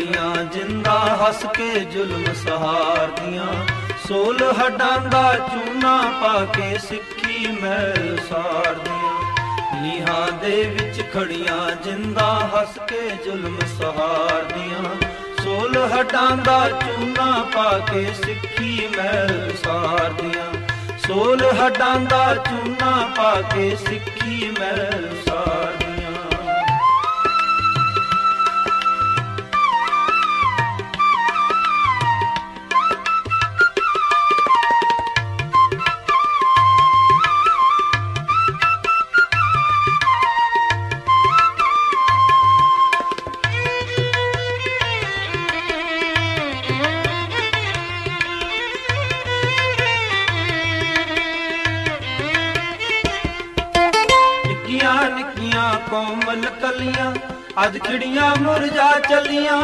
ਖੜੀਆਂ ਜਿੰਦਾ ਹੱਸ ਕੇ ਜ਼ੁਲਮ ਸਹਾਰਦੀਆਂ। ਸੋਲ ਹੱਡਾਂ ਦਾ ਚੂਨਾ ਪਾ ਕੇ ਸਿੱਖੀ ਮਹਿਲ ਸਾਰਦੀਆਂ। ਨੀਹਾਂ ਦੇ ਵਿੱਚ ਖੜੀਆਂ ਜਿੰਦਾ ਹੱਸ ਕੇ ਜ਼ੁਲਮ ਸਹਾਰਦੀਆਂ। ਸੋਲ ਹੱਡਾਂ ਦਾ ਚੂਨਾ ਪਾ ਕੇ ਸਿੱਖੀ ਮਹਿਲ ਸਾਰਦੀਆਂ। ਸੋਲ ਹੱਡਾਂ ਦਾ ਚੂਨਾ ਪਾ ਕੇ ਸਿੱਖੀ ਮਹਿਲ ਸਾਰਦੀਆਂ। ਨਿੱਕੀਆਂ ਕੋਮਲ ਕਲੀਆਂ ਅੱਜ ਖਿੜੀਆਂ ਮੁਰਝਾ ਚੱਲੀਆਂ।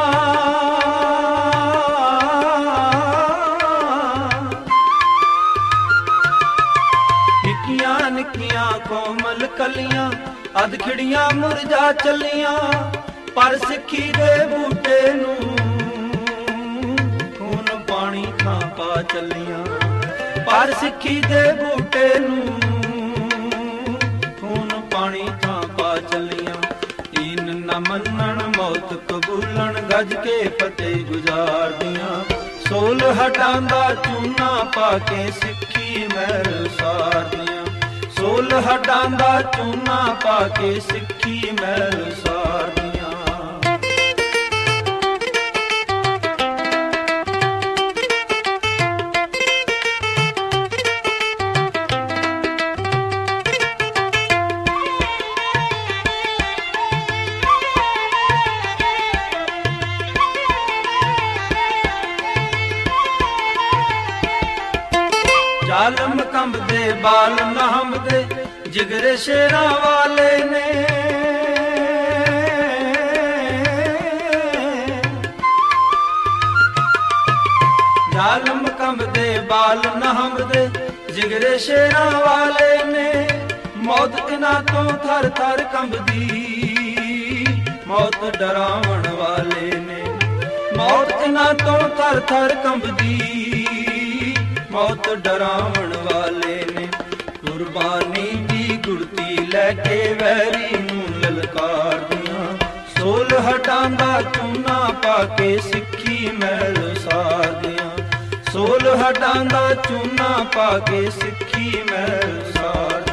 ਨਿੱਕੀਆਂ ਨਿੱਕੀਆਂ ਕੋਮਲ ਕਲੀਆਂ ਅੱਜ ਖਿੜੀਆਂ ਮੁਰਝਾ ਚੱਲੀਆਂ। ਪਰ ਸਿੱਖੀ ਦੇ ਬੂਟੇ ਨੂੰ ਖੂਨ ਪਾਣੀ ਥਾਂ ਪਾ ਚੱਲੀਆਂ। ਪਰ ਸਿੱਖੀ ਦੇ ਬੂਟੇ ਨੂੰ ਪਾਣੀ ਥਾਂ ਪਾ ਚੱਲੀਆਂ। ਈਨ ਨਾ ਮੰਨਣ ਮੌਤ ਕਬੂਲਣ ਗੱਜ ਕੇ ਫਤਿਹ ਗੁਜ਼ਾਰਦੀਆਂ। ਸੋਲ ਹੱਡਾਂ ਦਾ ਚੂਨਾ ਪਾ ਕੇ ਸਿੱਖੀ ਮਹਿਲ ਸਾਰਦੀਆਂ। ਸੋਲ ਹੱਡਾਂ ਦਾ ਚੂਨਾ ਪਾ ਕੇ ਸਿੱਖੀ ਮਹਿਲ ਸਾਰਦੀਆਂ। ਜ਼ਾਲਮ ਕੰਬਦੇ ਬਾਲ ਨਾ ਹੰਭਦੇ ਜਿਗਰੇ ਸ਼ੇਰਾਂ ਵਾਲੇ ਨੇ। ਜ਼ਾਲਮ ਕੰਬਦੇ ਬਾਲ ਨਾ ਹੰਭਦੇ ਜਿਗਰੇ ਸ਼ੇਰਾਂ ਵਾਲੇ ਨੇ। ਮੌਤ ਇਹਨਾਂ ਤੋਂ ਥਰ ਥਰ ਕੰਬਦੀ ਮੌਤ ਡਰਾਵਣ ਵਾਲੇ ਨੇ। ਮੌਤ ਇਹਨਾਂ ਤੋਂ ਥਰ ਥਰ ਕੰਬਦੀ ਮੌਤ ਡਰਾਵਣ ਵਾਲੇ ਨੇ। ਕੁਰਬਾਨੀ ਦੀ ਗੁੜਤੀ ਲੈ ਕੇ ਵੈਰੀ ਨੂੰ ਲਲਕਾਰਦੀਆਂ। ਸੋਲ ਹੱਡਾਂ ਦਾ ਚੂਨਾ ਪਾ ਕੇ ਸਿੱਖੀ ਮਹਿਲ ਸਾਰਦੀਆਂ। ਸੋਲ ਹੱਡਾਂ ਦਾ ਚੂਨਾ ਪਾ ਕੇ ਸਿੱਖੀ ਮਹਿਲ ਸਾਰਦੀਆਂ।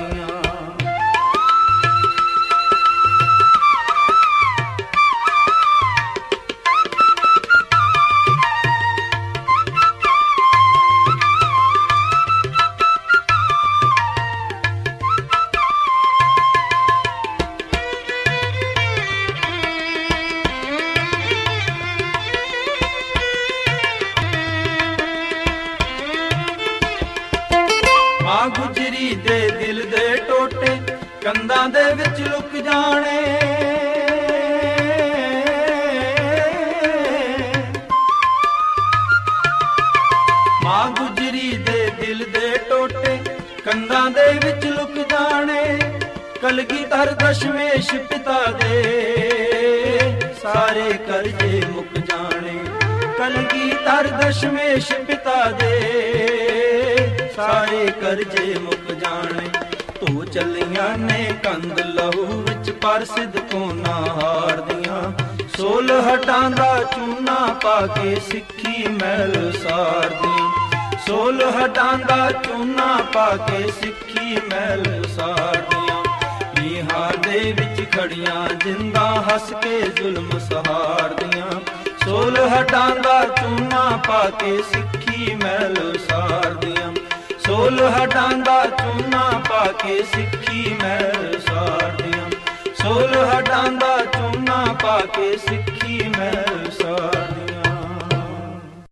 ਮਾਂ ਗੁਜਰੀ ਦੇ ਦਿਲ ਦੇ ਟੋਟੇ ਕੰਧਾਂ ਦੇ ਵਿੱਚ ਲੁਕ ਜਾਣੇ। ਮਾਂ ਗੁਜਰੀ ਦੇ ਦਿਲ ਦੇ ਟੋਟੇ ਕੰਧਾਂ ਦੇ ਵਿੱਚ ਲੁਕ ਜਾਣੇ। ਕਲਗੀਧਰ ਦਸ਼ਮੇਸ਼ ਪਿਤਾ ਦੇ ਸਾਰੇ ਕਰਜ਼ੇ ਮੁੱਕ ਜਾਣੇ। ਕਲਗੀਧਰ ਦਸ਼ਮੇਸ਼ ਪਿਤਾ ਦੇ ਸਾਰੇ ਕਰਜ਼ੇ ਮੁੱਕ ਜਾਣੇ। ਧੋ ਚੱਲੀਆਂ ਨੇ ਕੰਧ ਲਹੂ ਵਿੱਚ ਪਰ ਸਿਦਕੋਂ ਨਾ ਹਾਰਦੀਆਂ। ਸੋਲ ਹੱਡਾਂ ਦਾ ਚੂਨਾ ਪਾ ਕੇ ਸਿੱਖੀ ਮਹਿਲ ਸਾਰਦੀਆਂ। ਸੋਲ ਹੱਡਾਂ ਦਾ ਚੂਨਾ ਪਾ ਕੇ ਸਿੱਖੀ ਮਹਿਲ ਸਾਰਦੀਆਂ। ਨੀਹਾਂ ਦੇ ਵਿੱਚ ਖੜੀਆਂ ਜਿੰਦਾ ਹੱਸ ਕੇ ਜ਼ੁਲਮ ਸਹਾਰਦੀਆਂ। ਸੋਲ ਹੱਡਾਂ ਦਾ ਚੂਨਾ ਪਾ ਕੇ ਸਿੱਖੀ ਮਹਿਲ ਸਾਰਦੀਆਂ। ਸੋਲ ਹੱਡਾਂ ਦਾ ਚੂਨਾ ਪਾ ਕੇ ਸਿੱਖੀ ਮਹਿਲ ਸਾਰਦੀਆਂ। ਸੋਲ ਹੱਡਾਂ ਦਾ ਚੂਨਾ ਪਾ ਕੇ ਸਿੱਖੀ ਮਹਿਲ ਸਾਰਦੀਆਂ।